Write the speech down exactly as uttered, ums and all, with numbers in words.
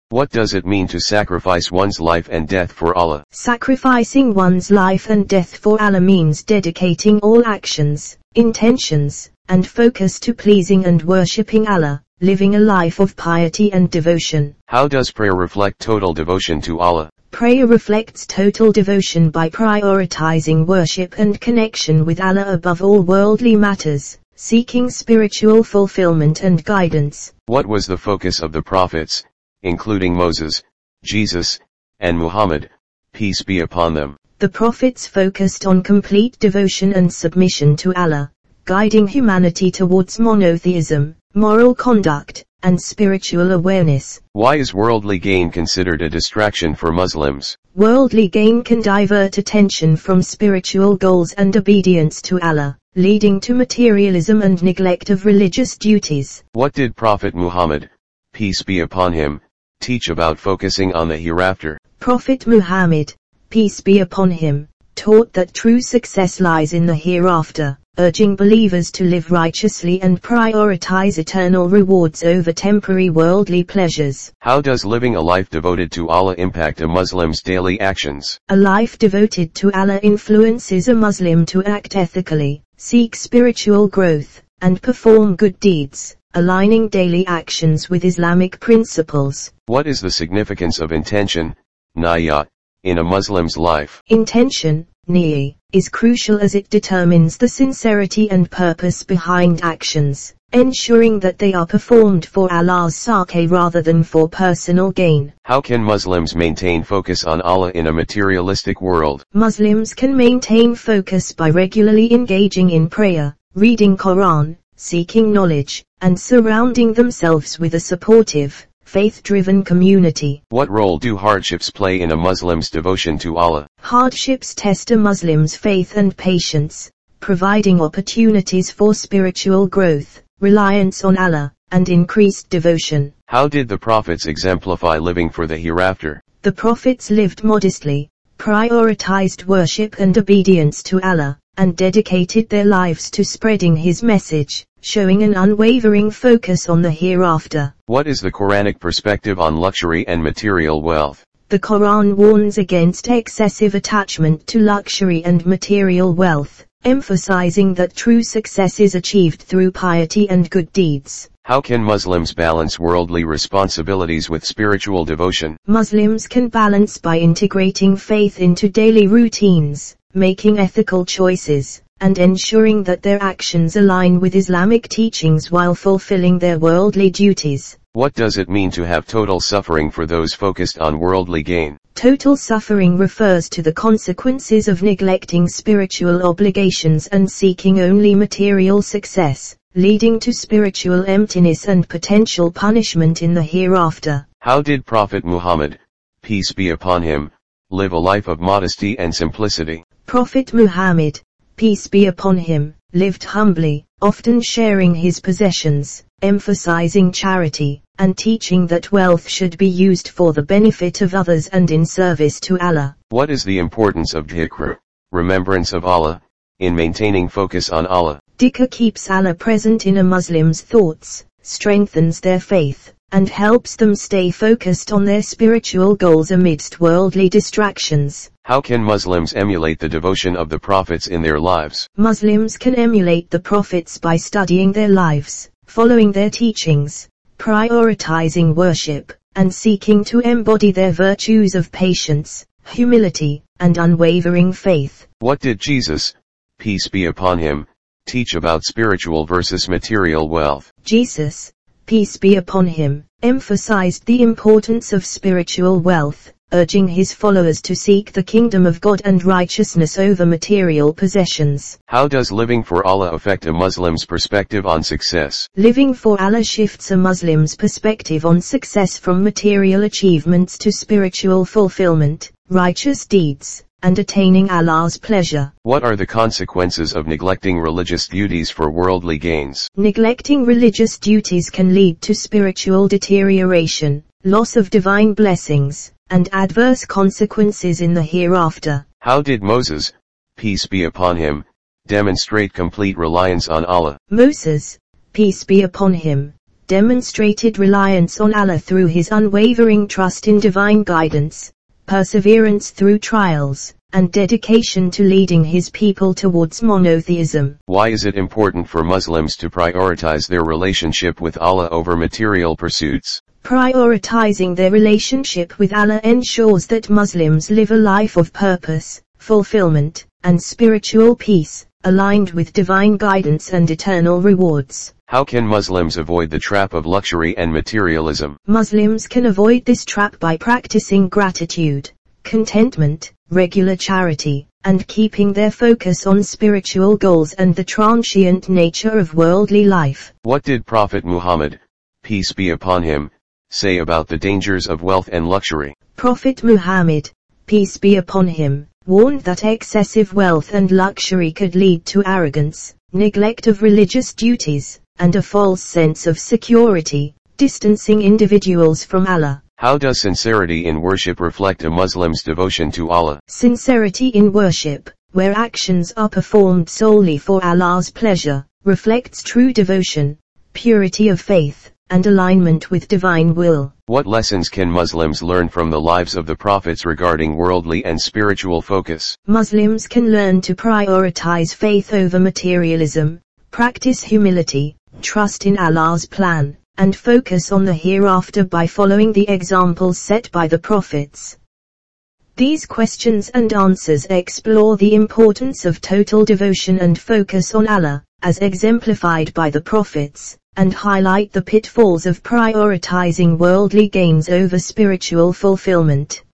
What does it mean to sacrifice one's life and death for Allah? Sacrificing one's life and death for Allah means dedicating all actions, intentions, and focus to pleasing and worshipping Allah, living a life of piety and devotion. How does prayer reflect total devotion to Allah? Prayer reflects total devotion by prioritizing worship and connection with Allah above all worldly matters, seeking spiritual fulfillment and guidance. What was the focus of the prophets, including Moses, Jesus, and Muhammad, peace be upon them? The prophets focused on complete devotion and submission to Allah, guiding humanity towards monotheism, moral conduct, and spiritual awareness. Why is worldly gain considered a distraction for Muslims? Worldly gain can divert attention from spiritual goals and obedience to Allah, leading to materialism and neglect of religious duties. What did Prophet Muhammad, peace be upon him, teach about focusing on the hereafter? Prophet Muhammad, peace be upon him, taught that true success lies in the hereafter, urging believers to live righteously and prioritize eternal rewards over temporary worldly pleasures. How does living a life devoted to Allah impact a Muslim's daily actions? A life devoted to Allah influences a Muslim to act ethically, seek spiritual growth, and perform good deeds, aligning daily actions with Islamic principles. What is the significance of intention, niyat, in a Muslim's life? Intention, niyyah, is crucial as it determines the sincerity and purpose behind actions, ensuring that they are performed for Allah's sake rather than for personal gain. How can Muslims maintain focus on Allah in a materialistic world? Muslims can maintain focus by regularly engaging in prayer, reading Quran, seeking knowledge, and surrounding themselves with a supportive, faith-driven community. What role do hardships play in a Muslim's devotion to Allah? Hardships test a Muslim's faith and patience, providing opportunities for spiritual growth, reliance on Allah, and increased devotion. How did the prophets exemplify living for the hereafter? The prophets lived modestly, prioritized worship and obedience to Allah, and dedicated their lives to spreading His message, showing an unwavering focus on the hereafter. What is the Quranic perspective on luxury and material wealth? The Quran warns against excessive attachment to luxury and material wealth, emphasizing that true success is achieved through piety and good deeds. How can Muslims balance worldly responsibilities with spiritual devotion? Muslims can balance by integrating faith into daily routines, making ethical choices, and ensuring that their actions align with Islamic teachings while fulfilling their worldly duties. What does it mean to have total suffering for those focused on worldly gain? Total suffering refers to the consequences of neglecting spiritual obligations and seeking only material success, leading to spiritual emptiness and potential punishment in the hereafter. How did Prophet Muhammad, peace be upon him, live a life of modesty and simplicity? Prophet Muhammad, peace be upon him, lived humbly, often sharing his possessions, emphasizing charity, and teaching that wealth should be used for the benefit of others and in service to Allah. What is the importance of dhikr, remembrance of Allah, in maintaining focus on Allah? Dhikr keeps Allah present in a Muslim's thoughts, strengthens their faith, and helps them stay focused on their spiritual goals amidst worldly distractions. How can Muslims emulate the devotion of the prophets in their lives? Muslims can emulate the prophets by studying their lives, following their teachings, prioritizing worship, and seeking to embody their virtues of patience, humility, and unwavering faith. What did Jesus, peace be upon him, teach about spiritual versus material wealth? Jesus, peace be upon him, emphasized the importance of spiritual wealth, urging his followers to seek the kingdom of God and righteousness over material possessions. How does living for Allah affect a Muslim's perspective on success? Living for Allah shifts a Muslim's perspective on success from material achievements to spiritual fulfillment, righteous deeds, and attaining Allah's pleasure. What are the consequences of neglecting religious duties for worldly gains? Neglecting religious duties can lead to spiritual deterioration, loss of divine blessings, and adverse consequences in the hereafter. How did Moses, peace be upon him, demonstrate complete reliance on Allah? Moses, peace be upon him, demonstrated reliance on Allah through his unwavering trust in divine guidance, perseverance through trials, and dedication to leading his people towards monotheism. Why is it important for Muslims to prioritize their relationship with Allah over material pursuits? Prioritizing their relationship with Allah ensures that Muslims live a life of purpose, fulfillment, and spiritual peace, aligned with divine guidance and eternal rewards. How can Muslims avoid the trap of luxury and materialism? Muslims can avoid this trap by practicing gratitude, contentment, regular charity, and keeping their focus on spiritual goals and the transient nature of worldly life. What did Prophet Muhammad, peace be upon him, say about the dangers of wealth and luxury? Prophet Muhammad, peace be upon him, warned that excessive wealth and luxury could lead to arrogance, neglect of religious duties, and a false sense of security, distancing individuals from Allah. How does sincerity in worship reflect a Muslim's devotion to Allah? Sincerity in worship, where actions are performed solely for Allah's pleasure, reflects true devotion, purity of faith, and alignment with divine will. What lessons can Muslims learn from the lives of the prophets regarding worldly and spiritual focus? Muslims can learn to prioritize faith over materialism, practice humility, trust in Allah's plan, and focus on the hereafter by following the examples set by the prophets. These questions and answers explore the importance of total devotion and focus on Allah, as exemplified by the prophets, and highlight the pitfalls of prioritizing worldly gains over spiritual fulfillment.